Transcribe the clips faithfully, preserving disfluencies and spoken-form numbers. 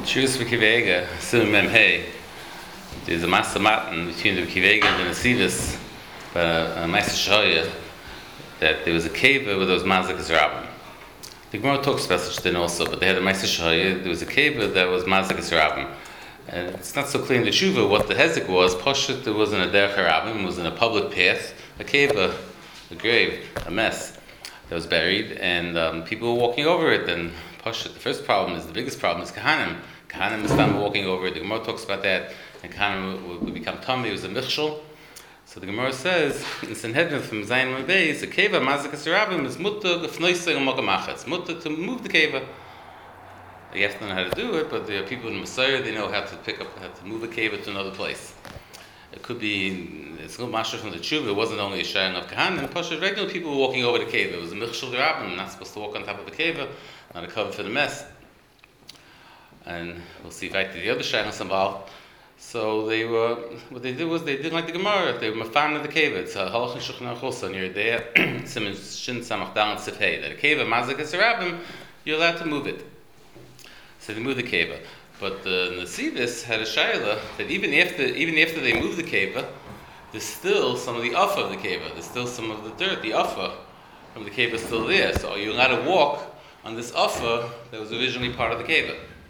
Shus v'kivega, Sim Mem Hey. There's a master matin between the Kivega and the Nesivis, but a Meister Shoya, that there was a cave where there was Mazakas Rabbim. The Gemara talks about such thing also, but they had a Meister Shoya, there was a cave that was Mazakas Rabbim. And it's not so clear in the Shuva what the Hezek was. Poshet, there wasn't a Derech Rabbim, it was in a public path, a cave, a, a grave, a mess that was buried, and um, people were walking over it. And Poshet, the first problem is, the biggest problem is Kahanim. Kahanim is found walking over it. The Gemara talks about that, and Kahanim would, would become Tommy, it was a Michshel. So the Gemara says, in Sanhedrin from Zayin Mabey, it's a keva, Mazakas Rabbim, is mutta g'fnoisei u'mokam It's mutta to move the keva. You have to know how to do it, but there are people in Messiah, they know how to pick up, how to move a keva to another place. It could be, it's no mashra from the tshuva, it wasn't only a sharing of Kahanim, Pasha, regular people were walking over the keva. It was a Michshel Rabbim, not supposed to walk on top of the keva, not a cover for the mess. And we'll see if I did the other sharing involved. So they were, what they did was they didn't like the Gemara. They were mafan of the keva. It's a halach in Shulchan Aruch on your day, Siman Shin Samach Dal and Sifhei. That a keva Mazakas Rabbim, you're allowed to move it. So they moved the keva. But the Nesivis had a shayla that even after even after they moved the keva, there's still some of the offer of the keva. There's still some of the dirt, the offer from the keva is still there. So you're allowed to walk on this offer that was originally part of the keva.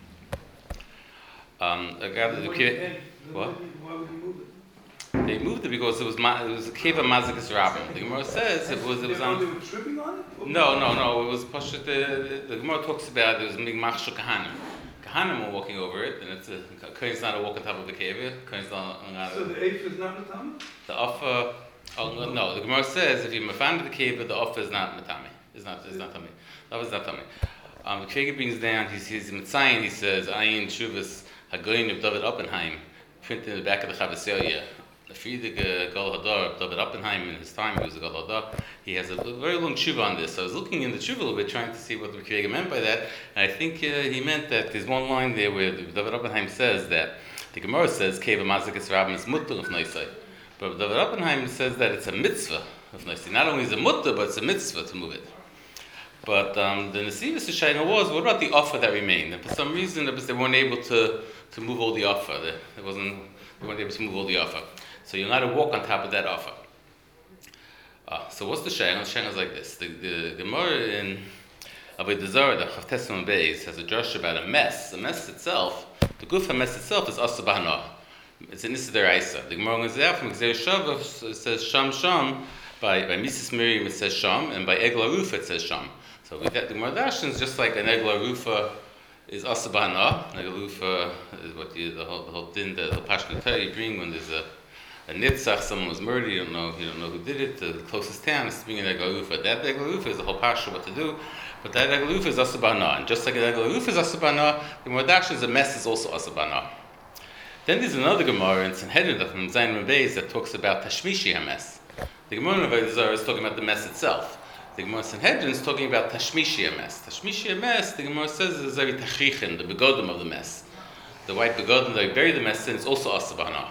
Um, I got the keva. What? Why would you move it? They moved it because it was ma- it was a keva Mazakas Rabbim. The Gemara says it was it was on. They were tripping on it? No, no, no. It was Pasha. The, the Gemara talks about there was a big machshel Kahanim. Kahanim were walking over it, and it's a Kohen's not a walk on top of the keva. Kohen's not. not So the eighth is not Matami? The offer. Oh, no, the Gemara says if you're mafan the keva, the offer is not matami. It's not. It's not tummy. The offer is not tummy. Um, the Kega brings down. He sees Mitzayin. He says Ayin Shuvas Hagoyin of David Oppenheim, printed in the back of the Chavasiyah. The Friedrich Gal Hadar, David Oppenheim, in his time, he was a Gal Hadar. He has a very long tshuva on this. So I was looking in the tshuva a little bit, trying to see what the Kega meant by that. And I think uh, he meant that there's one line there where David Oppenheim says that the Gemara says, Keva Mazakas Rabbim is mutter of Neisai. But David Oppenheim says that it's a mitzvah of Neisai. Not only is it mutter, but it's a mitzvah to move it. But um, the Nesivis Shaina was, what about the offer that remained? And for some reason, they weren't able to, to move all the offer. They, wasn't, they weren't able to move all the offer. So you're not to walk on top of that offer. Uh, so what's the Shaina? The Shaina is like this. The, the, the Gemara in Avodah Zarah, the Chavtes Nun Beis, has a drush about a mess. The mess itself, the guf mess itself is Asa B'Hana. It's an Issa Deraisa. The Gemara goes there from Gzeir Shavah, it says Sham Sham. By, by Missus Miriam it says Sham, and by Egla Rufa it says Sham. So with that, the Gemara Dashins, just like an Egla Rufa is Asa B'Hana. Egla Rufa is what you, the whole the whole din, the whole Pashkan Torah you bring when there's a, a nitzach, someone was murdered, you don't know you don't know who did it. The closest town is to bring an Egla Rufa. That Egla Rufa is the whole Pasha what to do, but that Egla Rufa is Asa B'Hana. And just like an Egla Rufa is Asa B'Hana, the Gemara Dashins, the mess is also Asa B'Hana. Then there's another Gemara in Sanhedrin from Zayin Mabez that talks about Tashmishi HaMess. The Gemara in Avodah Zarah is talking about the mess itself. The Gemara in Sanhedrin is talking about Tashmishi HaMess. Tashmishi HaMess, the Gemara says, is very tachichin, the begodim of the mess. The white begodim that bury the mess in is also Asa B'Hana.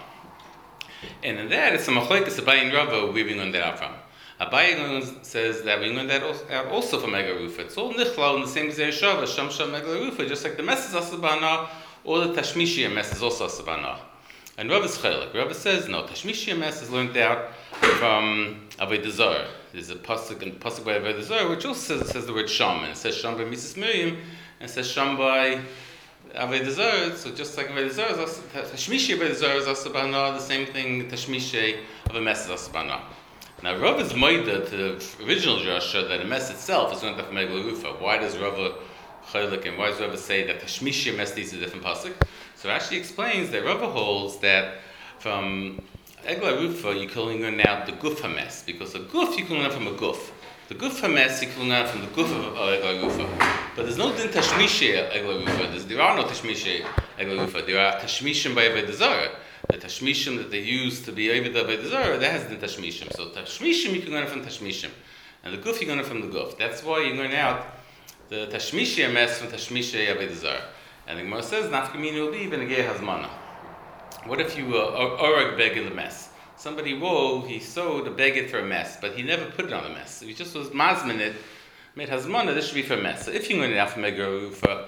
And in that, it's a machlokes Abaye and Rava where we learn that out from. Abaye says that we learn that out also from Egla Rufa. It's all nichlau in the same Gzeir Shavah, Sham Sham Egla Rufa, just like the mess is Asa B'Hana, or the Tashmishi HaMess is also Asa B'Hana. And Rav is chelik. Rav says no. Tashmishi HaMess is learned out from Avodah Zarah. There's a pasuk in pasuk by Avodah Zarah which also says, says the word Sham, and it says Sham by Missus Miriam, and it says Sham by Avodah Zarah. So just like Avodah Zarah, Tashmishi Avodah Zarah is Asa B'Hana. The same thing Tashmishi of a mess is Asa B'Hana. Now Rav is moida to the original drasha that a mess itself is learned out from Egla Rufa. Why does Rav chelik and why does Rav say that Tashmishi HaMess is a different pasuk? So it actually explains that Rava holds that from Egla Rufa you can only learn out the guf hames, because a guf you can learn from a guf. The guf hames you can learn from the guf of Egla Rufa. But there's no din tashmishi Egla Rufa. There are no tashmishi Egla Rufa. There are tashmishim by Avodah Zarah. The tashmishim that they use to be Avodah Avodah Zarah, that has din tashmishim. So tashmishim you can learn from tashmishim, and the guf you can learn from the guf. That's why you learn out the tashmishi hames from tashmishi Avodah Zarah. And the Gemara says, Nafkamina will be Benegei Hazmana. What if you uh, oreg beged the mess? Somebody, whoa, he sewed a beged for a mess, but he never put it on a mess. He just was mazmin it, made Hazmana, this should be for a mess. So if you learn it out from Egla Rufa,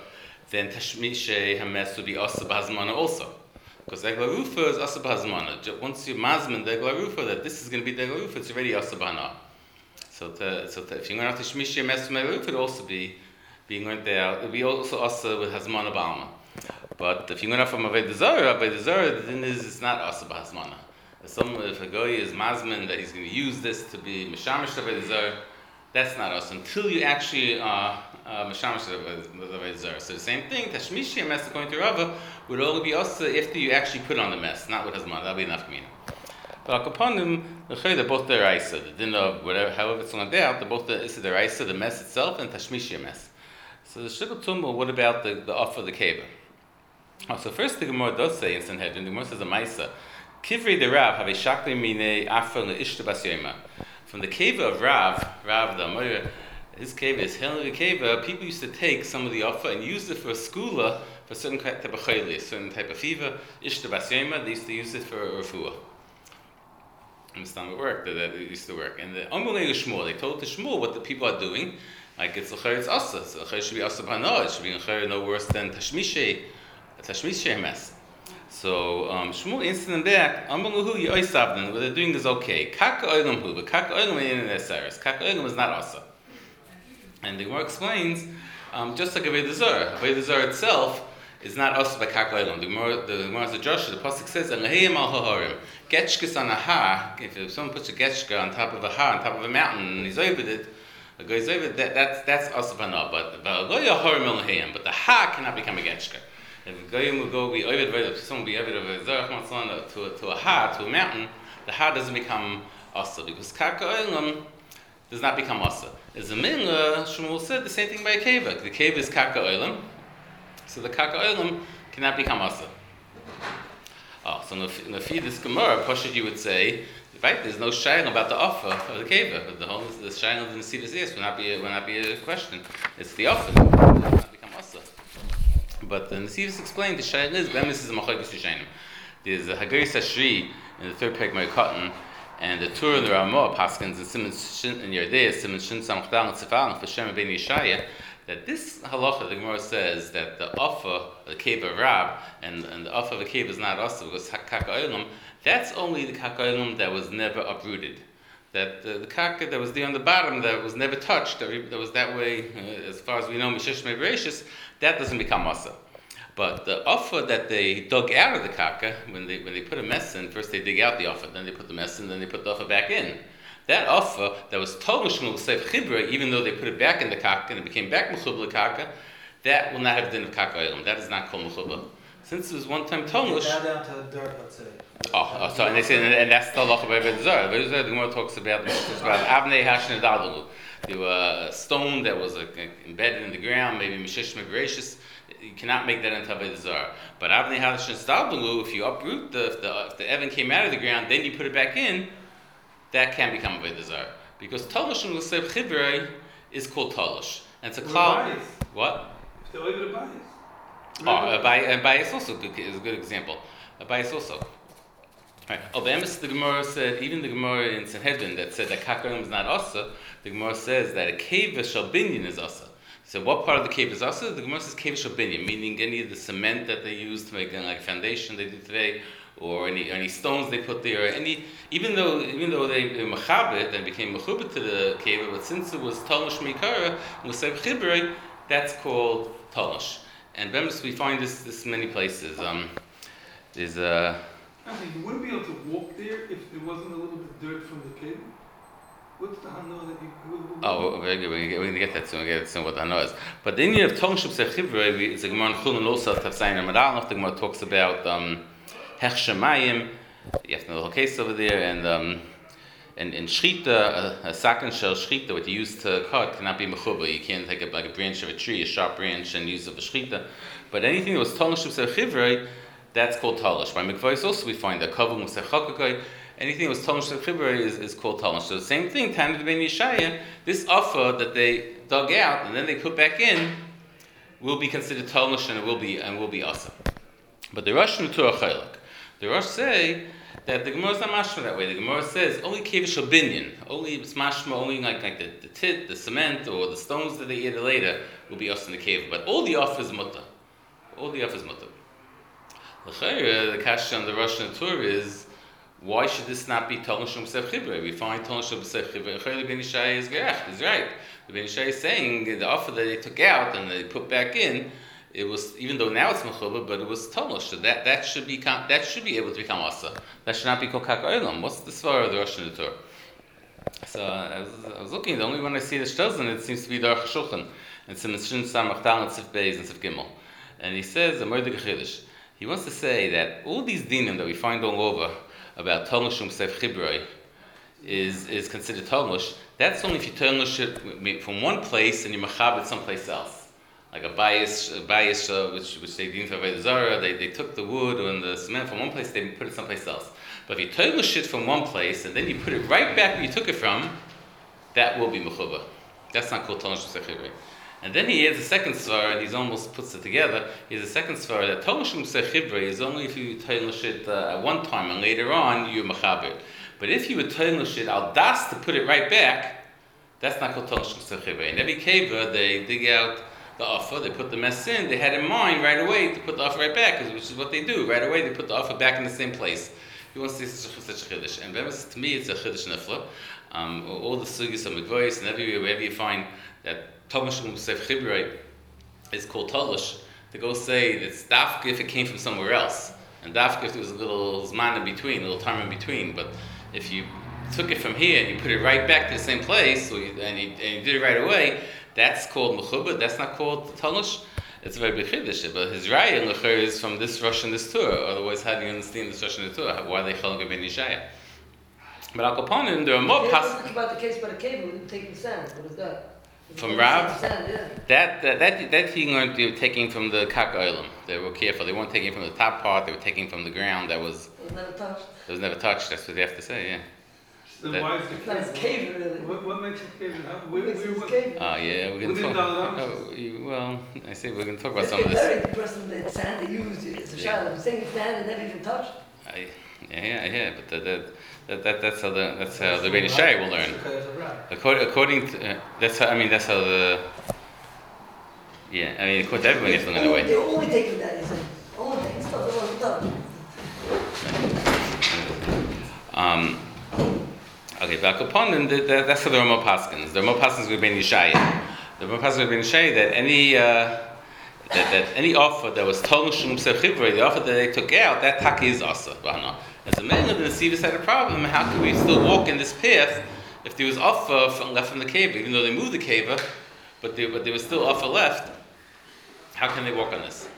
then Tashmishe Hames would be Asa B'Hazmana also. Because Egla Rufa is Asa B'Hazmana. Once you mazman the Egla Rufa that this is going to be the Egla Rufa, it's already Asa B'Hana. So, to, so to, if you learn out Tashmishe Hames from Egla Rufa, it would also be being learned there. It would be also Asa with Hazmana B'Alma. But if you learn out from Avodah Zarah, Avodah Zarah, the thing is it's not Asa B'Hazmana. Some if a guy is mazman that he's going to use this to be mishamish Avodah Zarah, that's not us until you actually are uh, mishamish Avodah Zarah. So the same thing, Tashmishi and mess according to Rava would only be us after you actually put on the mess, not with Hazman. That'll be enough meaning. But Akaponim, they're both the Raisa, the din of whatever, however it's on there, they're both the Issa the Raisa, the mess itself, and Tashmishi mess. So the Shikul Tumba, what about the, the offer of the Keva? Oh, so first the Gemara does say in Sanhedrin, the Gemara says a Maisa. Kivri the Rav have a shakli mine afar leishta bas yoma. From the cave of Rav, Rav the Amor, his cave is Helen Keva. People used to take some of the offer and use it for a skula for a certain type of chayli, a certain type of fever. Ishta bas yoma, they used to use it for refuah. Understand what worked? That it used to work. And the Amalei Shmuel, they told the Shmuel what the people are doing. Like it's l'chayr, it's asa. So l'chayr should be asa b'hana. It should be l'chayr no worse than tashmishe, tashmishe mess. So um, Shmuel answered them back. Amaluhu yoisavden. What they're doing is okay. Kak oilam hu, but kak oilam ain't in seris. Kak oilam is not asa. And the Gemara explains, um, just like Avodah Zarah, Avodah Zarah itself is not asa by kak oilam. The Gemara, the Gemara the Joshua, the pasuk says, "Alehayim al haharim." Getchkas on a ha. If someone puts a getchka on top of a ha, on top of a mountain, and he's over it, the guy's over that. That's that's asa b'hana. But but the ha cannot become a getchka. If a goyim will go be ovid, if someone will be ovid of a zarach to to a ha, to a mountain, the ha doesn't become asa because kaka oilam does not become asa. As a minla, Shmuel said the same thing by a keva. The keva is kaka oilam, so the kaka oilam cannot become asa. Oh, so in the feed this Gemara, Pashut you would say, right? There's no shayla about the offer of the keva. The whole the shayla of the Nesivos yes will not be a, will not be a question. It's the offer that does not become asa. But the Nesivos explained the shayla is bemis is a machlokes rishonim. There's a Hagari Sashri in the third peg Meikatan, and the Tur and the Ramah Paskins and Simon Shin and Yerdei Simon Shin Samchdal and Tzefal and Fashem Ben Yeshaya. That this halacha, the Gemara says that the offer, the cave of Rab, and, and the offer of the cave is not also because kaka oilam, that's only the kaka oilam that was never uprooted. That the, the kaka that was there on the bottom that was never touched, that was that way, uh, as far as we know, Mishesh Mebereshis, that doesn't become asa. But the offer that they dug out of the kaka, when they when they put a mess in, first they dig out the offer, then they put the mess in, then they put the offer back in. That offer that was total shmul seif chibra, even though they put it back in the kaka and it became back mechubla kaka, that will not have din of kaka oilam. That is not called mechubla. Since it was one time tonush. Bow down to the dirt, let's say. Oh, oh, so and they say, and, and that's the halacha by Avodah Zarah. Avodah Zarah, the Gemara talks about talks about avnei hashne dadalu. There was a stone that was like, embedded in the ground, maybe mishesh mebereshis. You cannot make that into Avodah Zarah. But avnei hashne dadalu, if you uproot the if the if the evan came out of the ground, then you put it back in. That can become Avodah Zarah because Talosh and L'Sev Chivrei is called Talosh, and it's a cloud. What? If they're over the bias. Oh, a bias, a bias also good, is a good example. A bias also. Right. Oh, the emes the Gemara said, even the Gemara in Sanhedrin that said that kakarim is not asa. The Gemara says that a cave shel binyan is asa. So what part of the cave is asa? The Gemara says cave shel binyan, meaning any of the cement that they use to make like a foundation they do today. Or any any stones they put there, or any even though even though they machabit and became mechubit to the cave, but since it was talosh mikara and was chibri, that's called talosh. And bemis we find this this many places. Um, there's a. I think you wouldn't be able to walk there if there wasn't a little bit of dirt from the cave. What's the hano that you? Oh, very good. We're going to get that soon. We're going to get soon what the hano is. But then you have talosh chibri. It's a gemara in Chulin also Tafsayin and Madal. The gemara talks about. Um, Hech Shemayim, you have to know the whole case over there, and um, and in Shchita, a, a sakin shel Shchita, what you use to cut, cannot be mechuba. You can't take a, like a branch of a tree, a sharp branch, and use it for Shchita. But anything that was talosh b'seh chivrei, that's called talosh. By mikvahs also we find that kavum b'seh chakakai. Anything that was talosh b'seh chivrei is, is called talosh. So the same thing, Tanya ben Yeshaya, this offer that they dug out and then they put back in will be considered talosh and it will be and will be asa. But the Rosh Nutur Chaylik. The Rosh say that the Gemara is not mashma that way. The Gemara says only kevish shel binyan, only it's mashma, only like like the, the tit, the cement, or the stones that they eat later will be us in the cave. But all the offers mutter. all the offers mutter. The question on the Russian tour is, why should this not be Talmud Shum B'Seif Chibra? We find Talmud Shum B'Seif Chibra. Chayli Ben Yishai is gerecht, is right. The Ben Yishai is saying the offer that they took out and they put back in, it was, even though now it's mechuba, but it was Talmud. So that that should be that should be able to become asa. That should not be called kak olam. What's the svar of the Russian tour? So I was, I was looking. The only one I see the shtozen, it seems to be the Aruch Shulchan. It's in Mishnah Samach Tal and Sif Beis and Sif Gimel, and he says the Mordechai Chiddush. He wants to say that all these dinim that we find all over about Talmud Shum B'Seif Chibroi is is considered Talmud. That's only if you Talmud it from one place and you machab it someplace else, like a bias, a bias uh, which which they didn't have Zara. They they took the wood and the cement from one place, they put it someplace else. But if you Talmud shit from one place and then you put it right back where you took it from, that will be mechuba. That's not called Talmud Shum B'Seif Chibroi. And then he adds a second svara, and he almost puts it together. He has a second svara that Talmud Shum B'Seif Chibroi is only if you Talmud shit uh, at one time and later on you mechaber. But if you would Talmud shit al das to put it right back, that's not called Talmud Shum B'Seif Chibroi. In every keva, they dig out the offer, they put the mess in. They had in mind right away to put the offer right back, which is what they do. Right away, they put the offer back in the same place. He wants to see such a chiddush, and to me, it's a chiddush nifla. Um, all the sugis of mikvahs and everywhere, wherever you find that Talmud Shum B'Seif Chibroi is called Talush, to go say it's dafka if it came from somewhere else, and dafka if there was a little zman in between, a little time in between. But if you took it from here and you put it right back to the same place, or you, and, you, and you did it right away, that's called mechuba. That's not called Talush. It's a very big chiddush. But his raya and lecher is from this Russian this tour. Otherwise, how do you understand this Russian tour? Why they chalga ben Yishaya? But al kaponim there are more pas. Talk about the case by the cable, taking sand. What is that? From Rav, sand, yeah. that, that that that he learned they were taking from the kak olam. They were careful. They weren't taking from the top part. They were taking from the ground that was. It was never touched. It was never touched. That's what they have to say. Yeah. Then That- why is It's not the his cave? cave, really. What, what makes it cave? How- What Where, makes where, it what- his cave? Oh yeah, we're gonna Within talk. Dalai Oh, you, well, I say we're gonna talk about If some they of this. buried the person, the sand they used, it's a Yeah. child. I'm saying it's sand they never even touched. I, yeah, yeah, yeah. But that, that, that, that that's how the that's how the Ben Yishai will learn. According, according to uh, that's how I mean that's how the. Yeah, I mean according to everyone, you have to learn the way. They're only taking that, he said. Only taking stuff they want to touch. Um, okay, but upon them, that, that, that's how the Rama Paskins. The Rama Paskins with Ben Yishai. The Rama Paskins with Ben Yishai that any uh, that, that any offer that was Talmud Shum B'Seif Chibroi, the offer that they took out, that taki is asa. As a man of the Nesivos had a problem. How could we still walk in this path if there was offer from, left from the cave, even though they moved the cave, but there, but there was still offer left? How can they walk on this?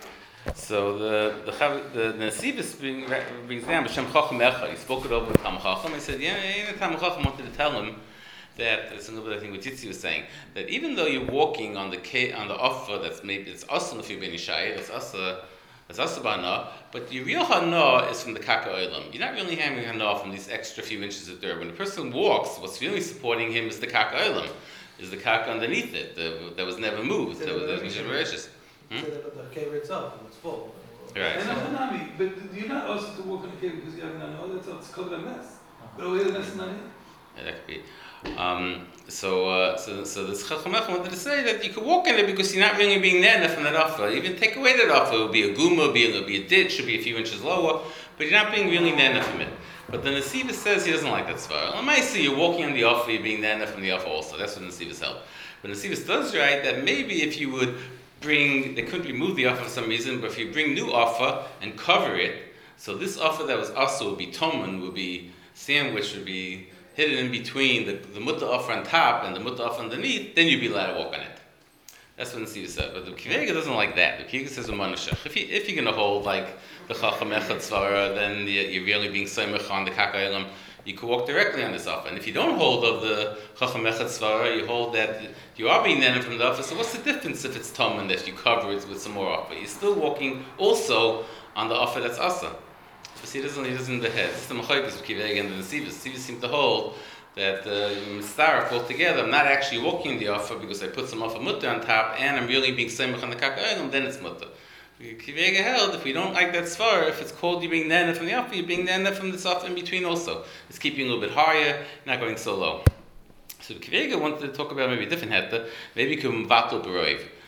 So the the the, the Nesivos bring, brings down B'Shem Chacham Echad. He spoke it over with Tam Chacham. He said, yeah, yeah, Tam Chacham wanted to tell him that it's a little bit I think what Yitzi was saying, that even though you're walking on the ca- on the offer that's maybe it's also if you've been Yishai, it's also it's also Bana, but your real Hana is from the Kaka Olam. You're not really having Hana from these extra few inches of dirt. When a person walks, what's really supporting him is the Kaka Olam, is the Kaka underneath it, the, that was never moved, that was, that was Mishra Hmm? The cave itself, it's full. Right. And I'm Hanami, but you're not also to walk in the cave because you have no that's it's called a mess. But where the mess is not here. Yeah, that could be. Um, so, uh, so, so this Chacham Echad wanted to say that you could walk in it because you're not really being nana from that offer. Even take away that offer, it would be a guma, it'll be, it'll be a ditch, it'll be a few inches lower, but you're not being really nana from it. But the Nesivos says he doesn't like that svara. I might say you're walking on the offer, you're being nana from the offer also. That's what Nesivos held. But Nesivos does write that maybe if you would bring, they couldn't remove the offer for some reason, but if you bring new offer and cover it, so this offer that was also would be toman, would be sandwich, would be hidden in between the, the mutta offer on top and the mutta offer underneath, then you'd be allowed to walk on it. That's what the Nesivos said. But the Kivega doesn't like that. The Kivega says a manushach. If, you, if you're going to hold like the Chacham Echad svara, then you're really being soimach on the Kakailam. You could walk directly on this offer. And if you don't hold of the Chacham Echad svara, you hold that you are being nenen from the offer. So what's the difference if it's tom and if you cover it with some more offer? You're still walking also on the offer that's asa. But see, he doesn't, he doesn't the head. It's the Machoikas of Kivega and the Nesivos. Nesivos seem to hold that Mistarach uh, altogether, I'm not actually walking the offer because I put some offer mutter on top and I'm really being semach on the kaka'elim, then it's mutter. Kivega held, if we don't like that svar, if it's called you being nana from the offer, you're being nana from this offer in between also. It's keeping you a little bit higher, not going so low. So Kivega wanted to talk about maybe a different heta, maybe you can vatul beroiv. If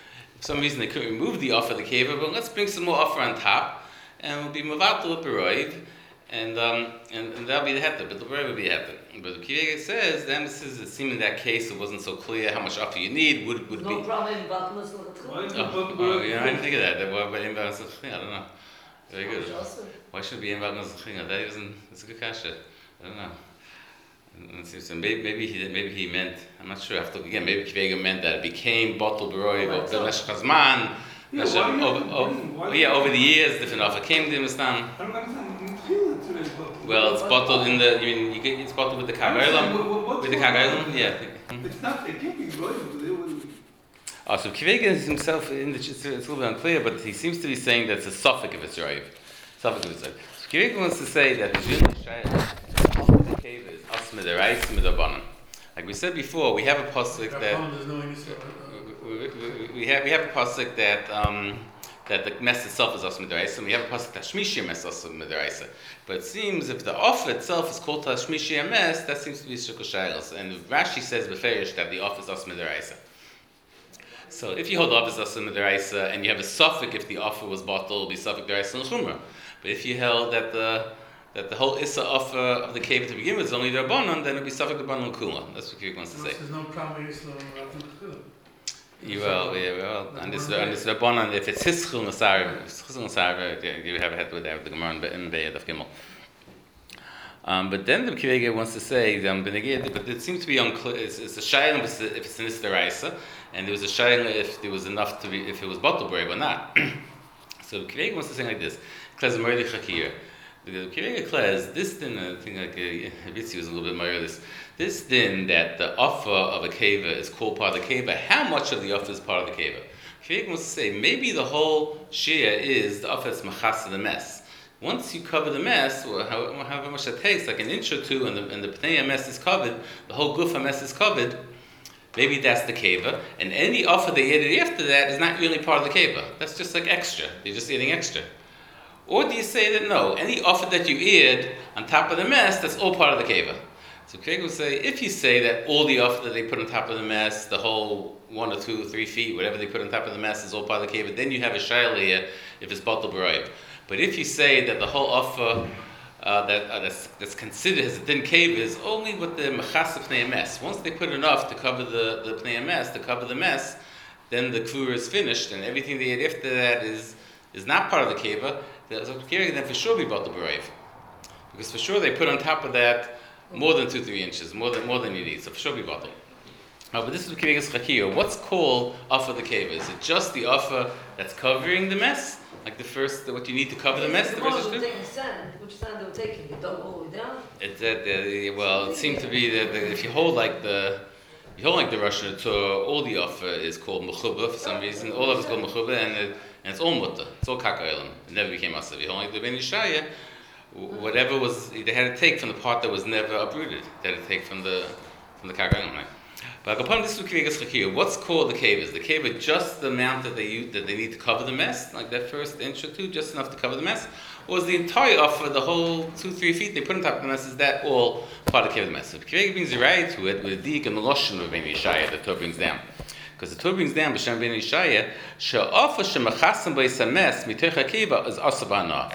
some reason they couldn't remove the offer of the keva, but let's bring some more offer on top, and we'll be mavatul beroiv, and um and, and that'll be the heter, but the beroiv will be heter. But the Kivega says the emphasis is seeming in that case it wasn't so clear how much offer you need would would No be. problem in Batmas. Why is the Oh, Butler oh, Beroiv yeah, I didn't different? think of that. That why- why imbalance of- I don't know. Very good. Awesome. Why should it be imbalance of chinga? That isn't. It's a good kasha. I don't know. And it seems to- Maybe, maybe he did- maybe he meant. I'm not sure. I have to look again. Maybe Kivega meant that it became bottle beroiv Right, of so- the Meshach Hazman. Yeah, Meshach- why do you over- have to over- bring- why oh, do yeah, you over have the to- years, different offer came to Mistam. I don't understand. You feel it today, but Well, it's bottled in the. You mean you get it's bottled with the kagaylam? With the kagaylam, yeah. It's not. It can't be Beroiv, but it would. Oh, so Kivega himself, in the, it's, it's a little bit unclear, but he seems to be saying that it's a suffix if it's right. Suffix if it's right. So Kivega wants to say that the Jun Shayla, the cave is Asma the Rice Midabanan. Like we said before, we have a pasuk that There's no any sort we, we, we have we have a pasuk that um, that the mess itself is Asma the Rice, and we have a pasuk that Shmishia mess Asma the Rice. But it seems if the offer itself is called Shmishia mess, that seems to be Shukul Shaylas, and Rashi says beferish that the offer is Asma the Rice. So if you hold the offer as a Midaraisa and you have a suffix if the offer was bottled, it'll be suffix Daraisa and Chumrah. But if you held that the that the whole Issa offer of the cave to begin with is only Rabbanon, then it'll be suffix Rabbanon and Kula. That's what Kivik wants to say. There's no problem with Islam. You well, yeah, well, and this and this Rabbanon, if it's Hischul Nasar, Hischul Nasar, you have a head with that, the Gemara in Beyad of Gimel. Um, but then the Kivega wants to say, um, but it seems to be unclear. It's, it's a shayla if it's an isteraisa, and there was a shayla if there was enough to be, if it was bottle brave or not. So the Kivega wants to say like this: Klez Merdi Chakir. The Kivega Klez, this din, I think like uh, Vitzi was a little bit more this. This din that the offer of a keva is called part of the keva. How much of the offer is part of the keva? Kivega wants to say maybe the whole shia is the offer is machas the mess. Once you cover the mess, or however, however much it takes, like an inch or two, and the, and the pnei mess is covered, the whole gufa mess is covered, maybe that's the keva, and any offer they added after that is not really part of the keva. That's just like extra. You're just adding extra. Or do you say that no, any offer that you add on top of the mess, that's all part of the keva? So Kivega will say, if you say that all the offer that they put on top of the mess, the whole one or two or three feet, whatever they put on top of the mess is all part of the keva, then you have a shayla here if it's bottle b'rayv. But if you say that the whole offer uh, that uh, that's, that's considered as a din cave is only with the mechas of pnei mess, once they put enough to cover the, the pnei mess, to cover the mess, then the kfur is finished, and everything they add after that is is not part of the keva. Then for sure be bottle b'rayv, because for sure they put on top of that more than two three inches, more than more than you need. So for sure be bottle. Oh, but this is Kivegas Chakir. What's called offer the keva? Is it just the offer that's covering the mess? Like the first, what you need to cover the mess? The The first ones two? taking sand, which sand they were taking? They don't go down? It's that, uh, well, it seemed to be that that if you hold like the, you hold like the Russian Torah, all the offer is called mechuba for some reason. All of it's called mechuba, and it, and it's all mutta. It's all kaka'ilim. It never became asav. You hold like the Ben Yishaya, whatever was, they had to take from the part that was never uprooted. They had to take from the from the kaka'ilim. Right? But upon this Kivegas Chakir, what's called the cave is the cave is just the amount that they use, that they need to cover the mess, like that first inch or two, just enough to cover the mess, or is the entire offer, the whole two three feet they put on top of the mess, is that all part of the cave of the mess? So if Kivega brings a right to it with a dig and the loshen of Ben Yishaya, the Torah brings down, because the Torah brings down b'shem Ben Yishaya she'offer shemachasem b'is hames mitoch hakeva is asabana.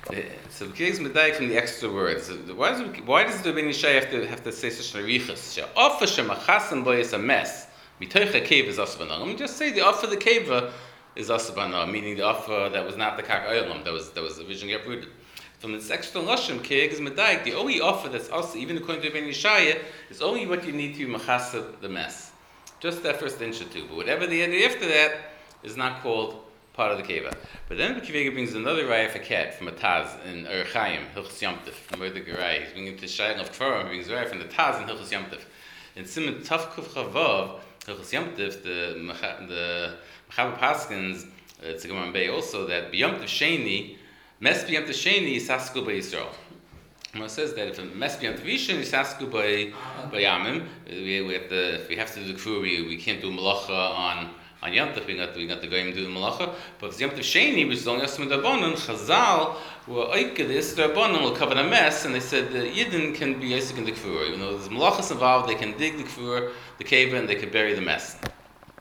So the Kivega's medayik from the extra words. Why does it, why does the Ben Yishai have to have to say such an arichas? She'offer shemachasem b'is hames mitoch hakeva is asabana. Let me just say the offer of the keva is asabana, meaning the offer that was not the kak oilam that was that was originally uprooted. From this extra lashon, Kivega's medayik, the only offer that's also even according to Ben Yishai is only what you need to machasem the mess, just that first inch or two. But whatever the end after that is not called part of the keva. But then the Kivega brings another raya for cat from a Taz in Ur Chaim, Hilchos Yom Tov, from Mordechai Rai. He's bringing to Shayla of Kfarim, he brings a raya from the Taz in Hilchos Yom Tov. In Siman Tav Kuf Chavav, Hilchos Yom Tov, the the Mechaber Paskins, it's a Gemara Bay also, that B'Yom Tov Sheni, Mes B'Yom Tov Sheni, Yisasku B'Yisrael. It says that if a Mes B'Yom Tov Rishon, Yisasku B'Yamim, we, we have to, if we have to do the kfur, we, we can't do malacha on On Yom Tov, we got we got the goyim do the malacha, but if it's Yom Tov Sheni, which is only Yosem D'Abonon, Chazal were oike this D'Abonon will cover the mess, and they said the Yidden can be Yisik in the kfur. Even though there's malachas involved, they can dig the kfur, the cave, and they can bury the mess.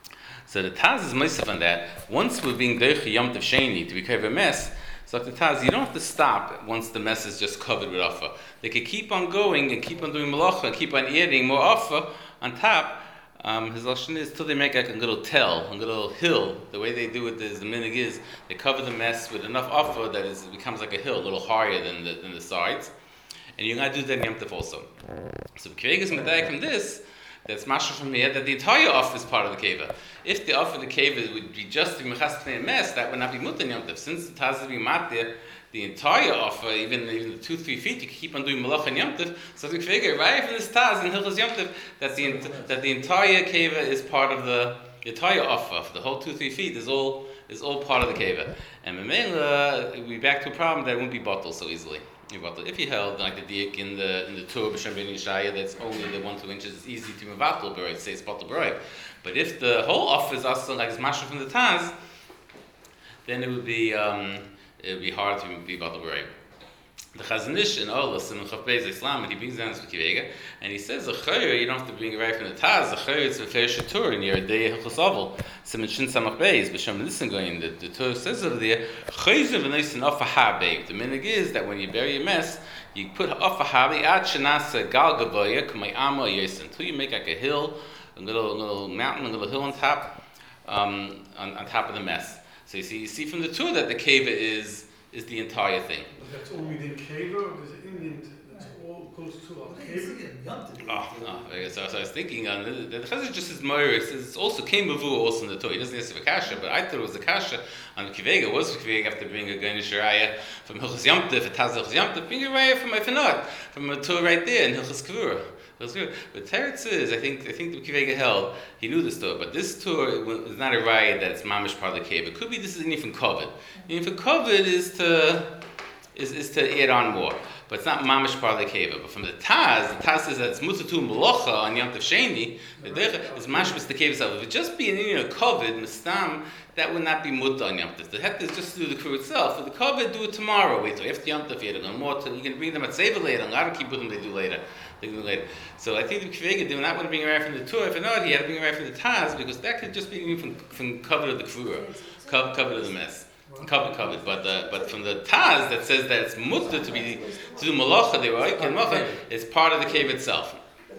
So the Taz is Mosif on that. Once we're being Deichi Yom Tov Sheni to be covered a mess, so the Taz, you don't have to stop once the mess is just covered with Afa. They can keep on going and keep on doing Malacha and keep on adding more Afa on top. Um, his Lashon is till they make like a little tell, a little hill. The way they do it is, the minig is, they cover the mess with enough Afa that is, it becomes like a hill, a little higher than the, than the sides. And you're going to do that in Yom Tov also. So Kiveg is medayik from this, that's mashal from here, that the entire off is part of the keva. If the off of the keva would be just the mechas a mess, that would not be mutter Yom Tov. Since the Taz is being matir, the entire off, even even the two three feet, you can keep on doing malach and Yom Tov. So the figure right from this Taz in Hilchos Yom Tov, that the that the entire keva is part of the, the entire off of the whole two three feet is all is all part of the keva. And Memela, we back to a problem that it won't be bottled so easily. If you held like the diak in the in the tur b'shem ben Yishaya, that's only the one two inches. It's easy to mevatel b'roid, say it's bottle b'roid. But if the whole off is also like it's mashal from the Taz, then it would be um, it would be hard to be bottle b'roid. The Chazon Ish in Olas in Chav Beis Islam, and he brings down this Kivega, and he says a chayr you don't have to bring it right from the Taz. A chayr it's a fair shatur in your day Hilchos Siman Shin Samach Beis b'shem listen going. The the Torah says over there chayzer v'noisen off a habe. The minig is that when you bury a mess, you put off a habe at shenasa gal gavoya k'may amo yesen until you make like a hill, a little a little mountain, a little hill on top, um, on, on top of the mess. So you see you see from the Torah that the keva is is the entire thing. That's only the Keva, or there's an Indian that's all goes to our Keva? Oh, no. So, so I was thinking, uh, the, the Chazon just says Moira, it's also came Mavu also in the Torah. He doesn't necessarily have a kasha, but I thought it was a kasha on the Kivega. It was for Kivega have to bring a Gainish Raya from Hilchos Yom Tov, a Taz Hilchos Yom Tov, bring a Raya from Efanot, from a Torah right there in Hilchos Kavura. But Teretz is, I think, I think the Kivega held, he knew this Torah, but this Torah is not a Raya that's mamish part of the Keva. It could be this is even covered. Even covered is to is, is to add on more, but it's not mamish part of the keva. But from the Taz, the Taz says that it's mutatu melacha on Yom Tov Sheni. The derech is mashmas the keva itself. If it just be an you know covered mistam, that would not be muta on Yom Tov. The heck is just to do the crew itself. For the covered, do it tomorrow. Wait till after Yom Tov. You have more. You can bring them at Seva later. A lot of people them they do later. They do later. So I think the Kvega did not want to bring around from the Torah. If not, he had to bring around from the Taz because that could just be from from covered of the crew, covered covered of the mess. Covered, covered, but uh, but from the Taz that says that it's mutter to be to do malacha, they were like and malacha is part of the cave itself.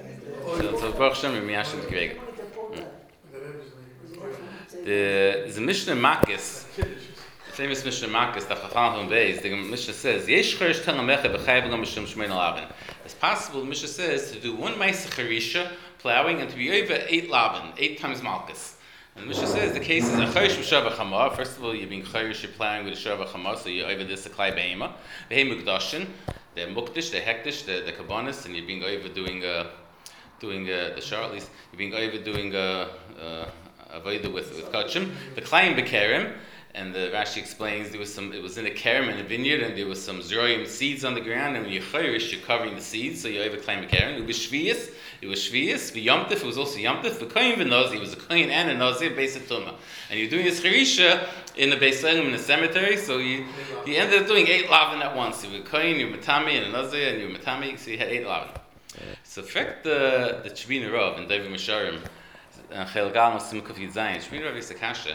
So so Baruch Hashem miyashim kivega. The the Mishnah Makis, the famous Mishnah Makis, the Chacham from Beis, the Mishnah says yesh cherish tanamecha b'chayv gam b'shem shmein alaven. It's possible. The Mishnah says to do one ma'aseh charisha plowing and to be over eight laven, eight times malchus. And the Mishnah says the case is a chayrish b'shav v'chamar. First of all, you're being chayrish, you're plowing with a shav v'chamar, so you're over this a klai be'ema. V'hei mukdashin, the mukdish, the hektish, the the kabbanis, and you're being over doing uh, doing uh, the shar at least. You're being over doing uh, uh, avodah with with kachim. The klaim b'kerim, and the Rashi explains there was some. It was in a kerem in a vineyard, and there was some zroyim seeds on the ground. And when you're chayrish, you're covering the seeds, so you're over klaim b'kerim. It was shvius. It was Shvius, v'Yomtiv, it was also Yomtiv, v'Koyin v'Nozi, it was a Koyin and a Nozi, Beis Tumah. And you're doing this Charisha in the Beis Elim in the cemetery, so you you ended up doing eight lavin at once. You were Koyin, you were Matami, and a Nozi, and you were Matami, so you had eight lavin. So, fact the the Shvina Rav and David Misharim, and Chel Gal Masimukov Yidzayin, Shvina Rav is a kasha.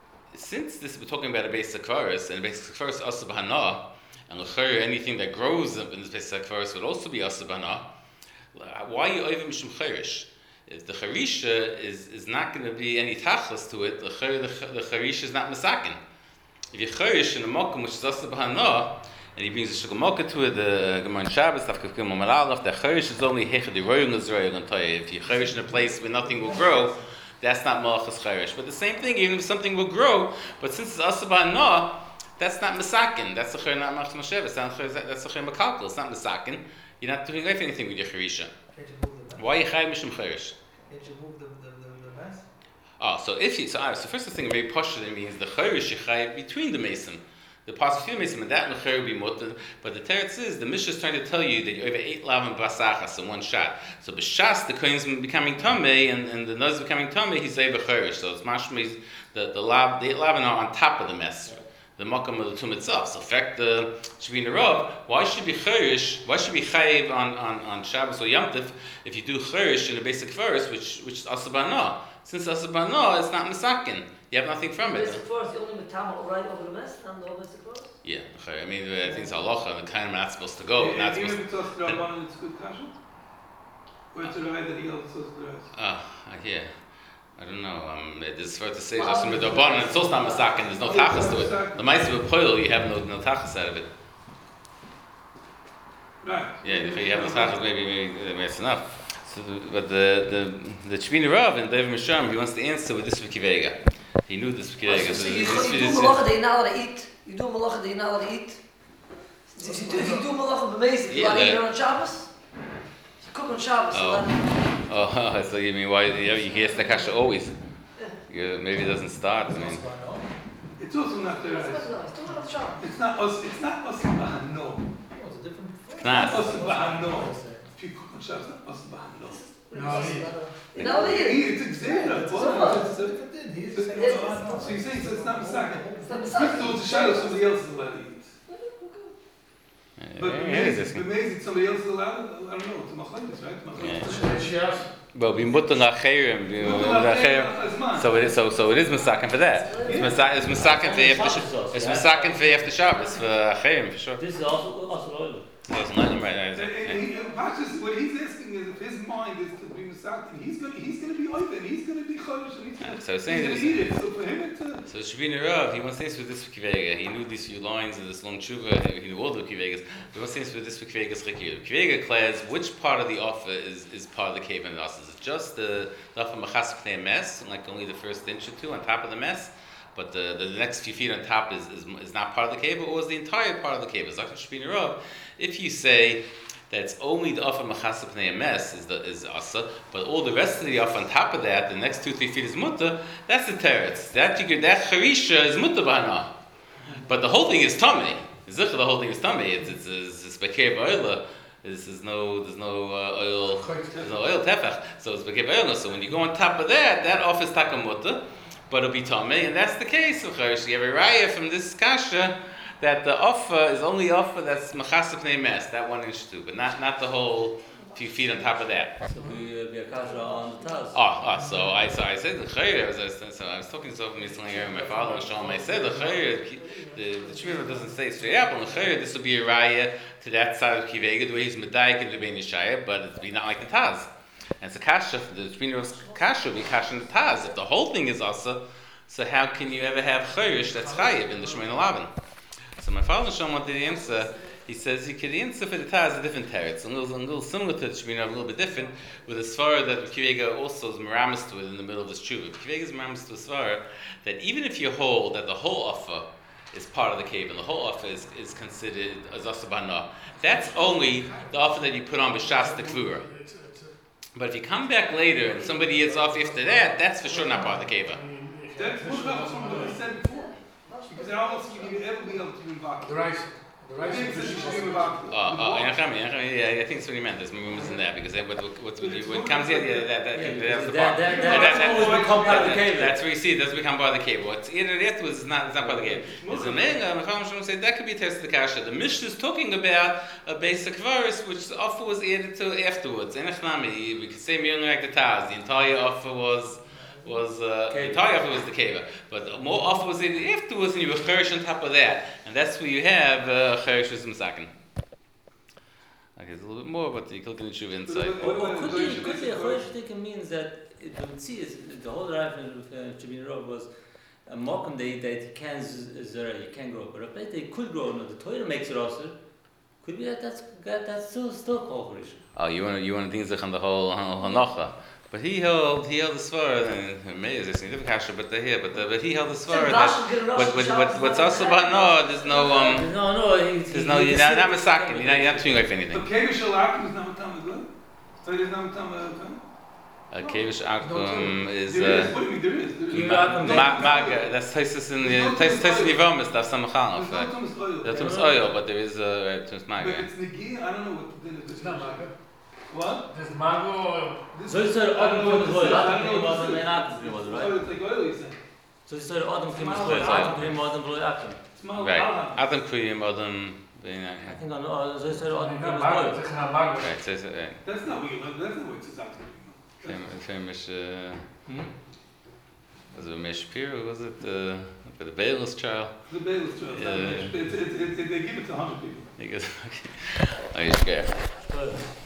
Since this we're talking about a Beis Akvaris, and a Beis Akvaris also b'Hana, and l'chayr anything that grows up in this Beis Akvaris would also be also b'Hana. Why are you over mishum chayrish? If the charisha is, is not going to be any tachlis to it, the the charisha is not masakin. If you chayrish in a mokum which is also b'hana, and he brings a shukamoka to it, the Gemara Shabbos, Tafkuf Gimel Malalav, the chayrish is only hechad royal Israel and Toya. If you chayrish in a place where nothing will grow, that's not malachas chayrish. But the same thing, even if something will grow, but since it's also b'hana, that's not masakin. That's the chayr not malachas Moshe. That's the chayr makalkal. It's not masakin. You're not doing anything with your charisha. Why are you chayv mishum chayrish? Can't you move the, the, the, the mess? Oh, so if you so, so first thing very poshut means the chayrish you chayv between the mason, the pas between the mason, and that and the chayr be mutter. But the teretz is the Mishnah is trying to tell you that you over eight lavin basachas in one shot. So b'shas the kohen's becoming tamei and, and the nose becoming tamei he's over chayrish. So it's mashmei the the lav the eight lavin are on top of the mess. The makam of the tomb itself. So, in fact, the Shvina Rav, why should be chayrish? Why should be chayiv on, on, on Shabbos or Yom Tov if you do chayrish in a basic verse, which which is asabana? Since asabano, it's not misakin. You have nothing from it. Basic first, the only metama right over the mess, and the basic first. Yeah, I mean, I think it's halacha. The kind of not supposed to go. Not Even supposed. if it's us Rabbanan, it's good kasha? Or it's a right that he also says the rest? Ah, yeah. I don't know. Um, it is fair to say just with the bottom, it's also not misakin. There's no tachas to it. The mice of a poil, you have no no tachas out of it. Right. Yeah, if you have the tachas, maybe maybe, maybe it's enough. So, the, but the the the Shvini Rav and David Mishram, he wants to answer with this vikivega. He knew this vikivega. So So you, this- you do this- malacha that you're not allowed to eat. You do malacha that you're not allowed to eat. If you do, if you do malacha b'meizik, you Yeah, allowed to eat that- it on Shabbos. You cook on Shabbos. Oh. So that, Oh, so you mean why you you hear the kasha always? You, maybe it doesn't start. I mean, It's also not the it's right. not, no, it's still on Shabbos. It's not us, it's not us bahano. Oh, it's a different. It's Knas. us bahano. If you cook on Shabbos, it's not us bahano. No, he- You're not allowed to eat it. It's examined. So what? It's a- He's So saying Yes. so you're saying so it's not misakin. It's not If misakin. it's a shadow, somebody else is allowed to eat. But yeah, amazing, amazing, somebody else is allowed, I don't know, it's a machlekes, right? Yeah. Machlekes. She asked, well, we put the lachirim, you know, the lachirim. So it is. So so it is misakin for that. It's misakin. It's misakin for after. Sh- It's misakin for after Shabbos for lachirim for sure. This is also also oil. That's not right. right, And, right. and he, and Pashas, what he's asking is if his mind is to be misakin, he's gonna, he's gonna be open, he's gonna be chodesh, and he's Yeah, gonna, so he's saying gonna this- eat it. So for him, it's a, So Shvini Rav, he wants to answer with this vikivega. He knew these few lines and this long tshuva. He knew all the vikivegas. He wants to answer with this vikivegas chikir. Vikivega declares which part of the offer is, is part of the cave and the us. Is it just the the offer machas pnei mess, like only the first inch or two on top of the mess, but the, the next few feet on top is, is, is not part of the cave, or is the entire part of the cave? It's like Shvini Rav. If you say that it's only the offer machas pnei mess is the is asa, but all the rest of the offer on top of that, the next two three feet is mutter. That's the teretz. That you could, that charisha is mutter b'hana. But the whole thing is tummy. Zichah, the whole thing is tummy. It's it's it's, it's bekev oil. There's, there's no there's no uh, oil. There's no oil tefach. So it's bekev oil. So when you go on top of that, that off is takamutter, but it'll be tummy, and that's the case of charish. You have a raya from this kasha that the offer is only offer that's machasif pnei mes, that one inch too, but not not the whole few feet on top of that. So we uh, we are kasha on the taz. Oh, oh, so I so I said the chayir. I was, so I was talking to someone recently here, my father was showing me. I said the chayir, the the Shmira doesn't say straight up on the chayir. This will be a raya to that side of kivega, the way he's medayik and the bein yishaya, but it'll be not like the taz. And it's a kasha. The Shmira's kasha will be kasha in the taz. If the whole thing is also, so how can you ever have chayir that's chayiv in the Shemina Lavan? So my father showed me the answer. He says he could answer for the Taz a different teretz, a little, a little similar to the Shemina, a little bit different, with a svara that Kivega also is meramis to it in the middle of this tshuva. Kivega is meramis to a svara that even if you hold that the whole offer is part of the cave and the whole offer is, is considered as asabana, that's only the offer that you put on b'shas the kvura. it's, it's, a- But if you come back later and somebody is off after that, that's for sure not part of the cave. I mean, if that's what about some of what I said before. Because I don't think you ever be able to be involved. the rice, the rice. I think is it's fish a also- shame about Oh, oh, yeah, yeah, I think that's what he meant. There's movements in that because that, what, what, what, you, when it comes here, yeah, that, that, Yeah, that's the that- part. that- Yeah, that's that- always that- become part of the that- cave. That's where you see it does become part of the cave. What's either it was not, it's not part of the cave. It's a man, uh, Mecham said that could be a test of the kasha. The Mishnah is talking about a basic verse which the offer was added to afterwards. In Echnami, we could say Mirna like the Taz. The entire offer was. was uh, the entire offer was the keva, but more offer was added afterwards, and you were cherish on top of that, and that's where you have cherish with masakin. Okay, it's a little bit more, but you can look in the tshuva inside. What Or about could the be, Dorsha could be a Deshikor? chodesh taken means that it, the Mitzi is the whole life of uh, Shemina Rav was a mokum that that he can zera, he can grow, but if they could grow, no, the Torah makes it also. Could be that that's that, that's still still called chodesh. Oh, you want to you want to think on the whole hanocha, but he held he held the svara and maybe it's a different kasha, but they here, but the, but he held the svara that. But what what what's also about no, there's no um, No, no, he, there's no you're not not masakin, you're not you're not doing like anything. But Kevish Alakim is not Matam good. So it is not Matam. A kevish akum is. There is. Uh, What do you mean there is? There is. Kevish Ma- akum, ma- Maga, that's Taisus in the Taisus Taisus Yivomis, that's Samachanov. There's no Thomas oil. That's Tumas oil, but there is uh, Tumas But Maga. it's Negi, I don't know what the din is. It's not maga. What? There's mango oil. This So you is- said I don't Adam know Kim what is this oil, is. I Adam don't Kim know was what a this man is. Adam was Oh, right. it's like oil, you said. So you said Adam Kim is It's oil, oil. Adam Kim Adam Bloy Akim. It's Mal Right. Alam. Adam Kuyim, Adam. I think on uh, so you said Adam Kim Not is maga, oil. it's not maga. Right, so it's right. That's not what you learned. That's not what it's exactly. Famous, famous. Uh, Hmm? Was it Meir Shapiro? Was it uh, the Bayless trial? The Bayless trial. Yeah. It's, it's, it's, it's, they give it to a hundred people. I guess. Okay. I just get. Good.